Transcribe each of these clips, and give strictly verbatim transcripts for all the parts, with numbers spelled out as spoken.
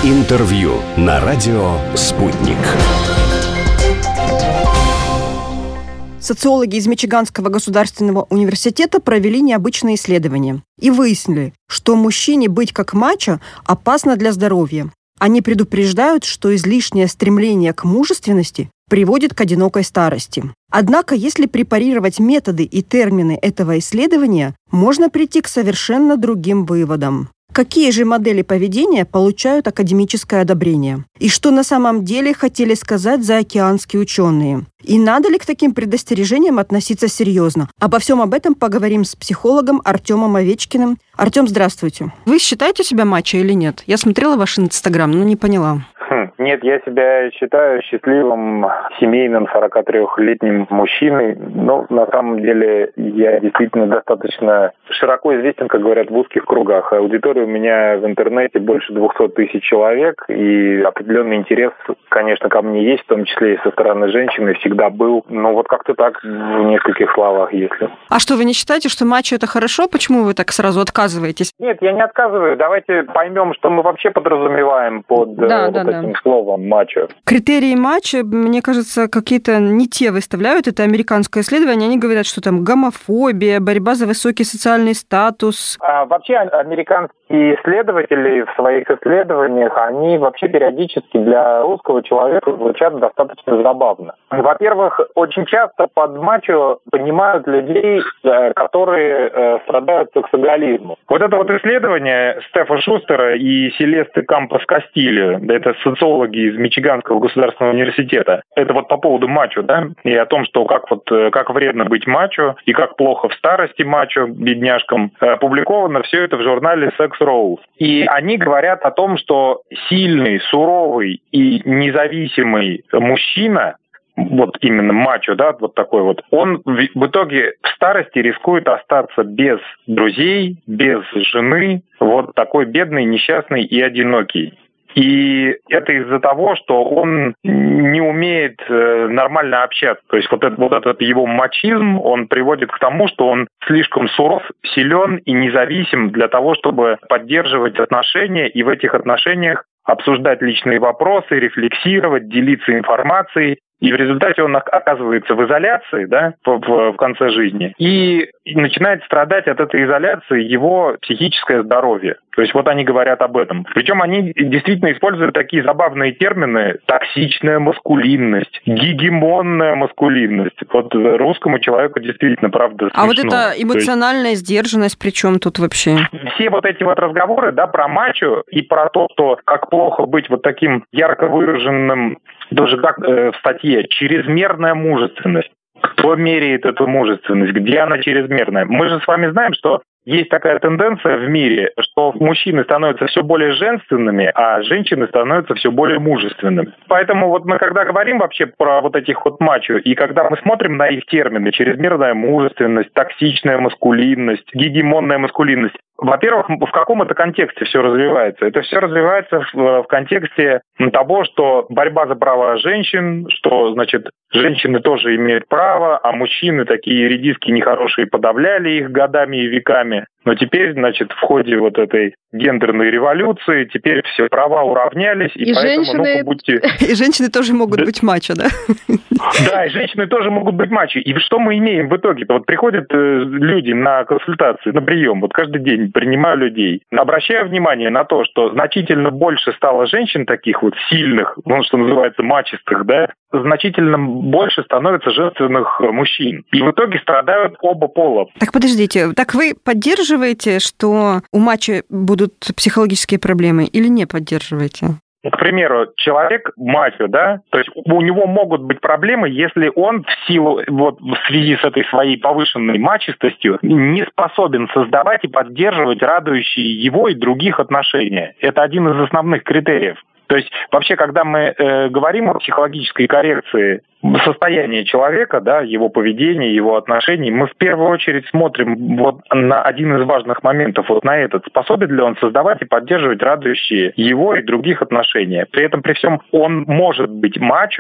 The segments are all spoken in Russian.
Интервью на радио «Спутник». Социологи из Мичиганского государственного университета провели необычное исследование и выяснили, что мужчине быть как мачо опасно для здоровья. Они предупреждают, что излишнее стремление к мужественности приводит к одинокой старости. Однако, если препарировать методы и термины этого исследования, можно прийти к совершенно другим выводам. Какие же модели поведения получают академическое одобрение? И что на самом деле хотели сказать заокеанские ученые? И надо ли к таким предостережениям относиться серьезно? Обо всем об этом поговорим с психологом Артемом Овечкиным. Артем, здравствуйте. Вы считаете себя мачо или нет? Я смотрела ваш Инстаграм, но не поняла. Нет, я себя считаю счастливым, семейным, сорокатрёхлетним мужчиной. Но на самом деле я действительно достаточно широко известен, как говорят, в узких кругах. Аудитория у меня в интернете больше двухсот тысяч человек, и определенный интерес, конечно, ко мне есть, в том числе и со стороны женщины, всегда был. Но вот как-то так, в нескольких словах, если. А что, вы не считаете, что мачо это хорошо? Почему вы так сразу отказываетесь? Нет, я не отказываю. Давайте поймем, что мы вообще подразумеваем под да, вот да, этим да. словом мачо. Критерии мачо, мне кажется, какие-то не те выставляют. Это американское исследование. Они говорят, что там гомофобия, борьба за высокий социальный статус. А вообще американские исследователи в своих исследованиях, они вообще периодически для русского человека звучат достаточно забавно. Во-первых, очень часто под мачо понимают людей, которые страдают сексоголизмом. Вот это вот исследование Стефа Шустера и Селесты Кампос-Кастильо, это социологи из Мичиганского государственного университета, это вот по поводу мачо, да, и о том, что как вот как вредно быть мачо и как плохо в старости мачо, бедняжкам, опубликовано все это в журнале Sex Rows. И они говорят о том, что сильный, суровый и независимый мужчина, вот именно мачо, да, вот такой вот, он в итоге в старости рискует остаться без друзей, без жены, вот такой бедный, несчастный и одинокий. И это из-за того, что он не умеет нормально общаться. То есть вот этот, вот этот его мачизм, он приводит к тому, что он слишком суров, силен и независим для того, чтобы поддерживать отношения и в этих отношениях обсуждать личные вопросы, рефлексировать, делиться информацией. И в результате он оказывается в изоляции, да, в, в, в конце жизни. И начинает страдать от этой изоляции его психическое здоровье. То есть вот они говорят об этом. Причем они действительно используют такие забавные термины: токсичная маскулинность, гегемонная маскулинность. Вот русскому человеку действительно, правда, смешно. А вот эта эмоциональная есть... сдержанность, при чем тут вообще? Все вот эти вот разговоры, да, про мачо и про то, что как плохо быть вот таким ярко выраженным, даже как э, в статье, чрезмерная мужественность. Кто меряет эту мужественность? Где она чрезмерная? Мы же с вами знаем, что есть такая тенденция в мире, что мужчины становятся все более женственными, а женщины становятся все более мужественными. Поэтому вот мы когда говорим вообще про вот этих вот мачо, и когда мы смотрим на их термины: чрезмерная мужественность, токсичная маскулинность, гегемонная маскулинность, во-первых, в каком это контексте все развивается? Это все развивается в, в контексте того, что борьба за права женщин, что, значит, женщины тоже имеют право, а мужчины такие редиски нехорошие подавляли их годами и веками. Но теперь, значит, в ходе вот этой гендерной революции теперь все права уравнялись, и, и поэтому, женщины... ну-ка, будьте... И женщины тоже могут да. быть мачо, да? Да, и женщины тоже могут быть мачо. И что мы имеем в итоге? Вот приходят люди на консультации, на прием, вот каждый день принимаю людей. Обращаю внимание на то, что значительно больше стало женщин таких вот сильных, ну, что называется, мачистых, да, значительно больше становится женственных мужчин. И в итоге страдают оба пола. Так подождите, так вы поддерживаете, что у мачо будут психологические проблемы, или не поддерживаете? К примеру, человек мачо, да, то есть у него могут быть проблемы, если он в силу, вот в связи с этой своей повышенной мачистостью не способен создавать и поддерживать радующие его и других отношения. Это один из основных критериев. То есть вообще, когда мы э, говорим о психологической коррекции состояния человека, да, его поведения, его отношений, мы в первую очередь смотрим вот на один из важных моментов, вот на этот. Способен ли он создавать и поддерживать радующие его и других отношения? При этом, при всем, он может быть мачо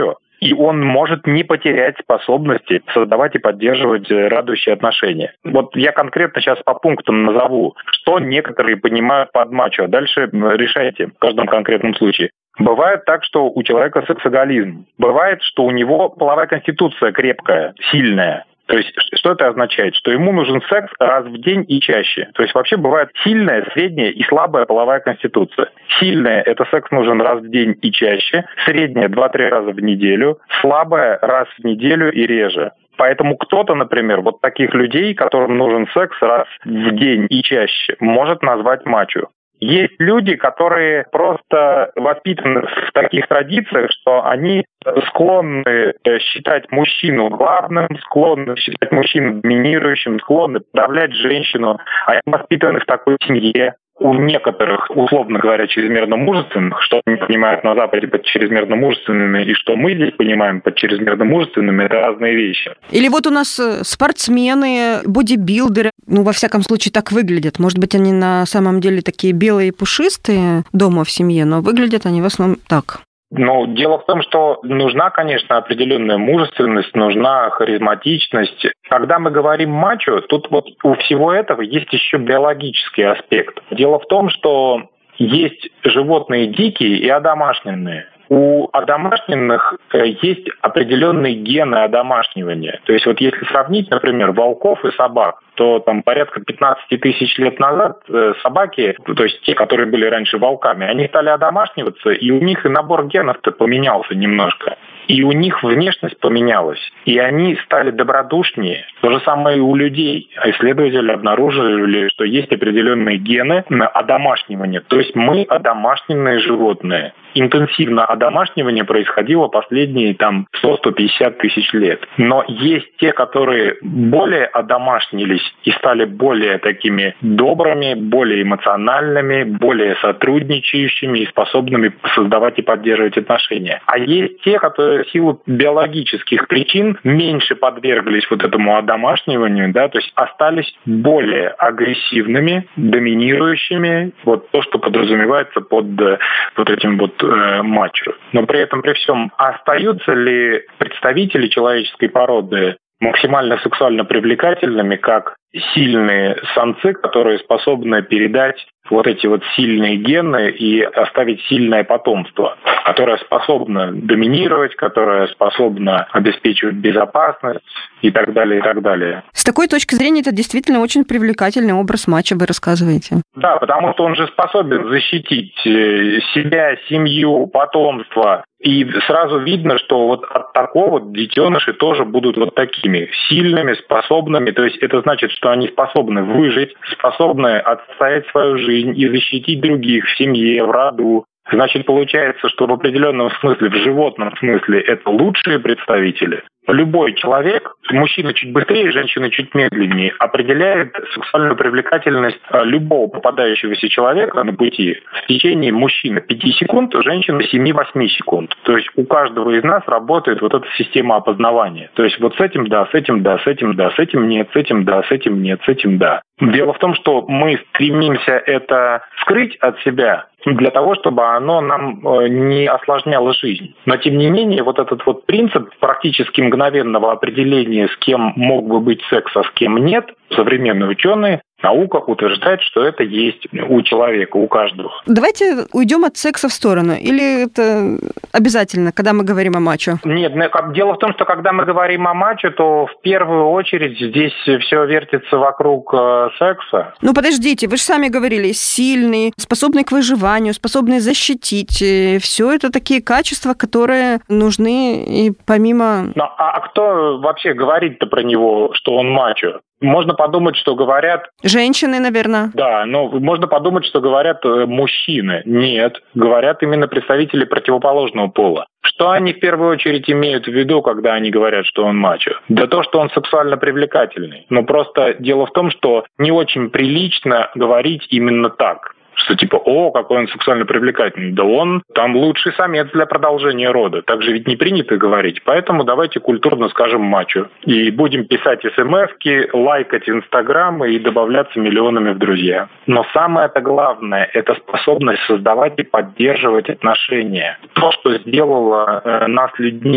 и он может не потерять способности создавать и поддерживать радующие отношения. Вот я конкретно сейчас по пунктам назову, что некоторые понимают под мачо. Дальше решайте в каждом конкретном случае. Бывает так, что у человека сексоголизм. Бывает, что у него половая конституция крепкая, сильная. То есть что это означает? Что ему нужен секс раз в день и чаще. То есть вообще бывает сильная, средняя и слабая половая конституция. Сильная – это секс нужен раз в день и чаще. Средняя – два-три раза в неделю. Слабая – раз в неделю и реже. Поэтому кто-то, например, вот таких людей, которым нужен секс раз в день и чаще, может назвать мачо. Есть люди, которые просто воспитаны в таких традициях, что они склонны считать мужчину главным, склонны считать мужчину доминирующим, склонны подавлять женщину. Они воспитаны в такой семье. У некоторых, условно говоря, чрезмерно мужественных, что они понимают на Западе под чрезмерно мужественными, и что мы здесь понимаем под чрезмерно мужественными, это разные вещи. Или вот у нас спортсмены, бодибилдеры, ну, во всяком случае, так выглядят. Может быть, они на самом деле такие белые и пушистые дома в семье, но выглядят они в основном так. Ну, дело в том, что нужна, конечно, определенная мужественность, нужна харизматичность. Когда мы говорим мачо, тут вот у всего этого есть еще биологический аспект. Дело в том, что есть животные дикие и одомашненные. У одомашненных есть определенные гены одомашнивания. То есть вот если сравнить, например, волков и собак, то там порядка пятнадцать тысяч лет назад собаки, то есть те, которые были раньше волками, они стали одомашниваться, и у них и набор генов-то поменялся немножко. И у них внешность поменялась, и они стали добродушнее. То же самое и у людей. Исследователи обнаружили, что есть определенные гены на одомашнивание. То есть мы одомашненные животные. Интенсивно одомашнивание происходило последние там сто - сто пятьдесят тысяч лет. Но есть те, которые более одомашнились и стали более такими добрыми, более эмоциональными, более сотрудничающими и способными создавать и поддерживать отношения. А есть те, которые в силу биологических причин меньше подверглись вот этому одомашниванию, да, то есть остались более агрессивными, доминирующими, вот то, что подразумевается под вот этим вот э, мачо. Но при этом, при всем, остаются ли представители человеческой породы максимально сексуально привлекательными, как сильные самцы, которые способны передать вот эти вот сильные гены и оставить сильное потомство, которое способно доминировать, которое способно обеспечивать безопасность и так далее, и так далее. С такой точки зрения это действительно очень привлекательный образ мачо, вы рассказываете. Да, потому что он же способен защитить себя, семью, потомство. И сразу видно, что вот от такого детеныши тоже будут вот такими сильными, способными. То есть это значит, что они способны выжить, способны отстоять свою жизнь и защитить других в семье, в роду. Значит, получается, что в определенном смысле, в животном смысле, это лучшие представители. Любой человек, мужчина чуть быстрее, женщина чуть медленнее, определяет сексуальную привлекательность любого попадающегося человека на пути в течение мужчины пяти секунд, женщины семь-восемь секунд. То есть у каждого из нас работает вот эта система опознавания. То есть вот с этим да, с этим да, с этим да, с этим нет, с этим да, с этим нет, с этим да. Дело в том, что мы стремимся это скрыть от себя для того, чтобы оно нам не осложняло жизнь. Но тем не менее, вот этот вот принцип практически мгновенного определения, с кем мог бы быть секс, а с кем нет, современные ученые, наука утверждает, что это есть у человека, у каждого. Давайте уйдем от секса в сторону. Или это обязательно, когда мы говорим о мачо? Нет, дело в том, что когда мы говорим о мачо, то в первую очередь здесь все вертится вокруг э, секса. Ну, подождите, вы же сами говорили, сильный, способный к выживанию, способный защитить. Все это такие качества, которые нужны и помимо... Ну, а кто вообще говорит-то про него, что он мачо? Можно подумать, что говорят... Женщины, наверное. Да, но можно подумать, что говорят мужчины. Нет, говорят именно представители противоположного пола. Что они в первую очередь имеют в виду, когда они говорят, что он мачо? Да то, что он сексуально привлекательный. Но просто дело в том, что не очень прилично говорить именно так. Что типа, о, какой он сексуально привлекательный. Да он там лучший самец для продолжения рода. Так же ведь не принято говорить. Поэтому давайте культурно скажем мачо. И будем писать смс-ки, лайкать инстаграмы и добавляться миллионами в друзья. Но самое-то главное – это способность создавать и поддерживать отношения. То, что сделало э, нас людьми.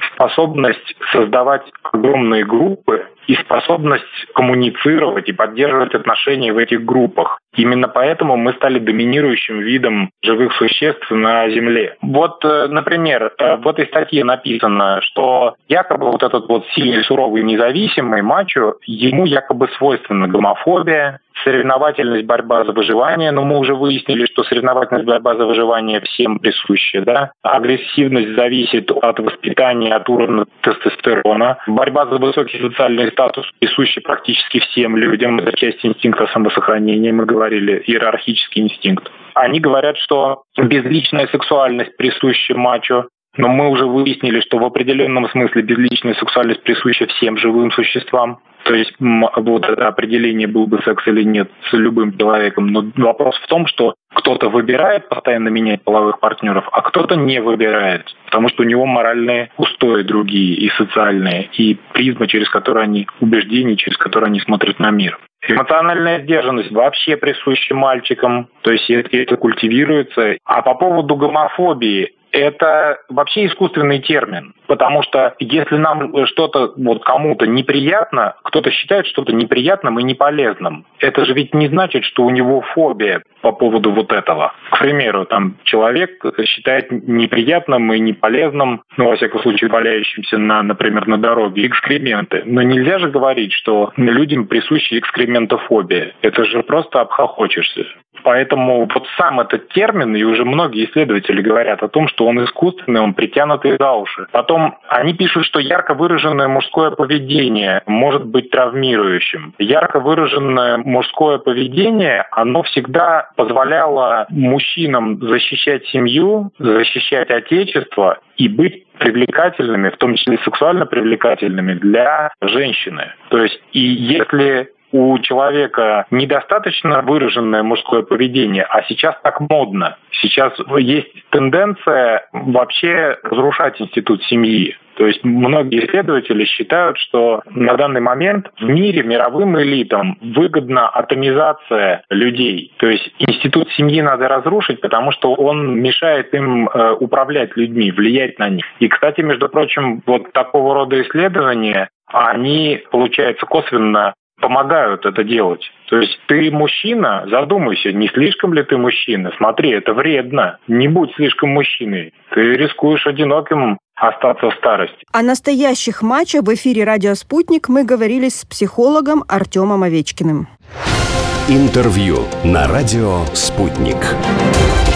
способность создавать огромные группы и способность коммуницировать и поддерживать отношения в этих группах. Именно поэтому мы стали доминирующим видом живых существ на Земле. Вот, например, в этой статье написано, что якобы вот этот вот сильный, суровый, независимый мачо, ему якобы свойственна гомофобия, соревновательность, борьба за выживание, но мы уже выяснили, что соревновательность, борьба за выживание всем присуща, да? Агрессивность зависит от воспитания, от уровня тестостерона. Борьба за высокий социальный статус присуща практически всем людям. Это часть инстинкта самосохранения, мы говорили, иерархический инстинкт. Они говорят, что безличная сексуальность присуща мачо, но мы уже выяснили, что в определенном смысле безличная сексуальность присуща всем живым существам. То есть вот это определение, был бы секс или нет, с любым человеком. Но вопрос в том, что кто-то выбирает постоянно менять половых партнеров, а кто-то не выбирает, потому что у него моральные устои другие и социальные, и призма, через которую они, убеждения, через которые они смотрят на мир. Эмоциональная сдержанность вообще присуща мальчикам, то есть это культивируется. А по поводу гомофобии, это вообще искусственный термин, потому что если нам что-то вот кому-то неприятно, кто-то считает что-то неприятным и неполезным, это же ведь не значит, что у него фобия по поводу вот этого. К примеру, там человек считает неприятным и неполезным, ну, во всяком случае, валяющимся, на, например, на дороге, экскременты. Но нельзя же говорить, что людям присуща экскрементофобия. Это же просто обхохочешься. Поэтому вот сам этот термин, и уже многие исследователи говорят о том, что он искусственный, он притянутый за уши. Потом они пишут, что ярко выраженное мужское поведение может быть травмирующим. Ярко выраженное мужское поведение, оно всегда позволяло мужчинам защищать семью, защищать отечество и быть привлекательными, в том числе сексуально привлекательными для женщины. То есть и если у человека недостаточно выраженное мужское поведение, а сейчас так модно. Сейчас есть тенденция вообще разрушать институт семьи. То есть многие исследователи считают, что на данный момент в мире мировым элитам выгодна атомизация людей. То есть институт семьи надо разрушить, потому что он мешает им э, управлять людьми, влиять на них. И, кстати, между прочим, вот такого рода исследования, они, получается, косвенно помогают это делать. То есть ты мужчина, задумайся, не слишком ли ты мужчина? Смотри, это вредно. Не будь слишком мужчиной. Ты рискуешь одиноким остаться в старости. О настоящих мачо в эфире «Радио Спутник» мы говорили с психологом Артемом Овечкиным. Интервью на «Радио Спутник».